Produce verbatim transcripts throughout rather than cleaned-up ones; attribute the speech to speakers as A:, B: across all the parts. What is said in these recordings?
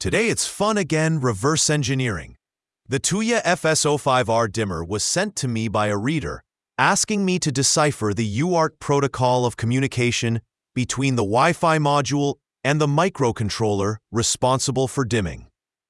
A: Today it's fun again, reverse engineering. The Tuya F S zero five R dimmer was sent to me by a reader, asking me to decipher the U A R T protocol of communication between the Wi-Fi module and the microcontroller responsible for dimming.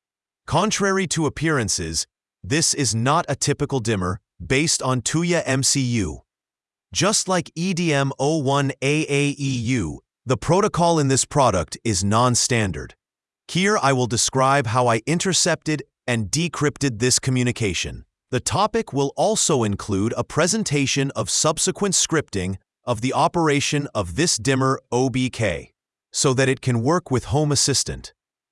A: Contrary to appearances, this is not a typical dimmer based on Tuya M C U. Just like E D M zero one A A E U, the protocol in this product is non-standard. Here I will describe how I intercepted and decrypted this communication. The topic will also include a presentation of subsequent scripting of the operation of this dimmer O B K, so that it can work with Home Assistant.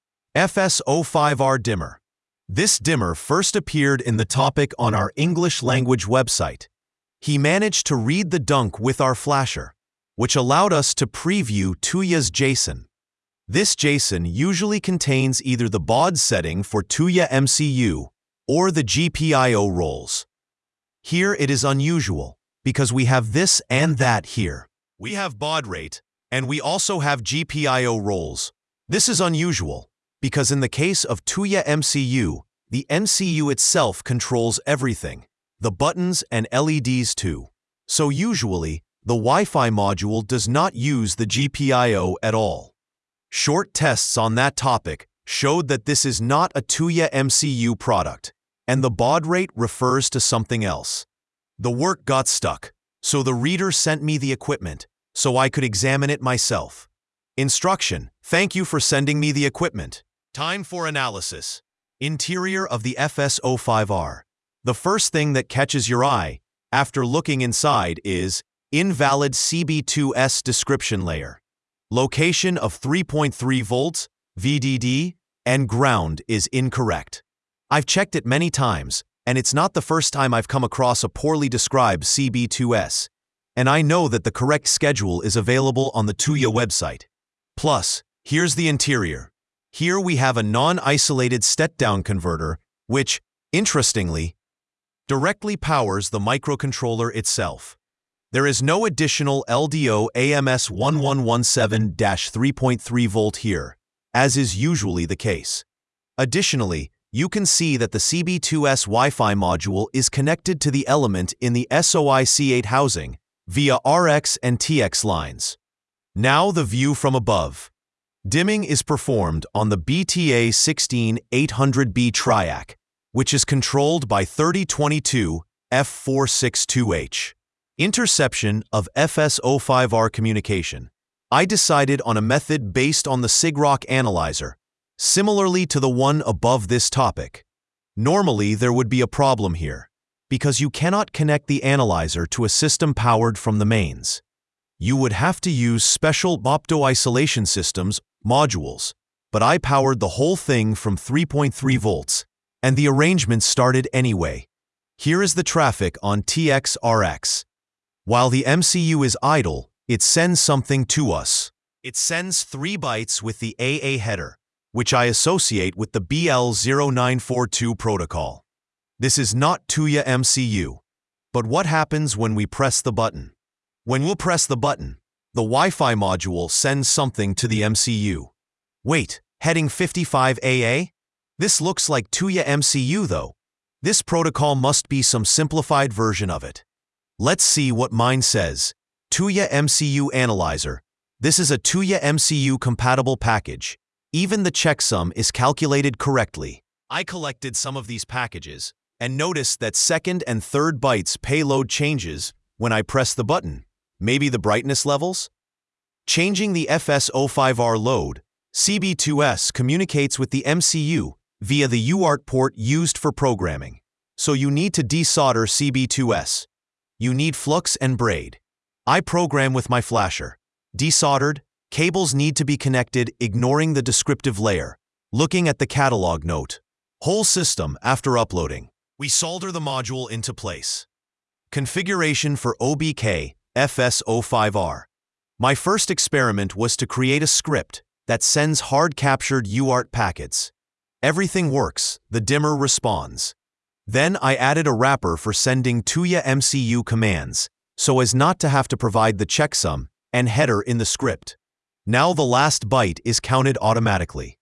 A: F S zero five R dimmer. This dimmer first appeared in the topic on our English language website. He managed to read the dunk with our flasher, which allowed us to preview Tuya's JSON. This JSON usually contains either the baud setting for Tuya M C U or the G P I O roles. Here it is unusual, because we have this and that here. We have baud rate, and we also have G P I O roles. This is unusual, because in the case of Tuya M C U, the M C U itself controls everything, the buttons and L E Ds too. So usually, the Wi-Fi module does not use the G P I O at all. Short tests on that topic showed that this is not a Tuya M C U product, and the baud rate refers to something else. The work got stuck, so the reader sent me the equipment, so I could examine it myself. Instruction: thank you for sending me the equipment. Time for analysis. Interior of the F S zero five R. The first thing that catches your eye, after looking inside, is invalid C B two S description layer. Location of three point three volts, V D D, and ground is incorrect. I've checked it many times, and it's not the first time I've come across a poorly described C B two S, and I know that the correct schedule is available on the Tuya website. Plus, here's the interior. Here we have a non-isolated step-down converter, which, interestingly, directly powers the microcontroller itself. There is no additional L D O A M S one one one seven dash three point three volt here, as is usually the case. Additionally, you can see that the C B two S Wi-Fi module is connected to the element in the S O I C eight housing via R X and T X lines. Now the view from above. Dimming is performed on the B T A sixteen eight hundred B triac, which is controlled by thirty twenty-two F four sixty-two H. Interception of F S zero five R communication. I decided on a method based on the SIGROC analyzer, similarly to the one above this topic. Normally, there would be a problem here, because you cannot connect the analyzer to a system powered from the mains. You would have to use special opto-isolation systems modules, but I powered the whole thing from three point three volts, and the arrangement started anyway. Here is the traffic on T X R X. While the M C U is idle, it sends something to us. It sends three bytes with the A A header, which I associate with the B L zero nine four two protocol. This is not Tuya M C U. But what happens when we press the button? When we'll press the button, the Wi-Fi module sends something to the M C U. Wait, heading fifty-five A A? This looks like Tuya M C U though. This protocol must be some simplified version of it. Let's see what mine says. Tuya M C U Analyzer. This is a Tuya M C U compatible package. Even the checksum is calculated correctly. I collected some of these packages and noticed that second and third bytes payload changes when I press the button. Maybe the brightness levels? Changing the F S zero five R load, C B two S communicates with the M C U via the U A R T port used for programming. So you need to desolder C B two S. You need flux and braid. I program with my flasher. Desoldered, cables need to be connected ignoring the descriptive layer, looking at the catalog note. Whole system after uploading. We solder the module into place. Configuration for O B K F S zero five R. My first experiment was to create a script that sends hard-captured U A R T packets. Everything works, the dimmer responds. Then I added a wrapper for sending Tuya M C U commands, so as not to have to provide the checksum and header in the script. Now the last byte is counted automatically.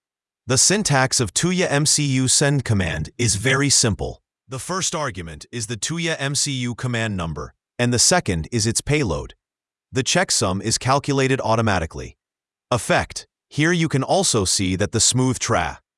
A: The syntax of Tuya M C U send command is very simple. The first argument is the Tuya M C U command number, and the second is its payload. The checksum is calculated automatically. Effect. Here you can also see that the smooth tra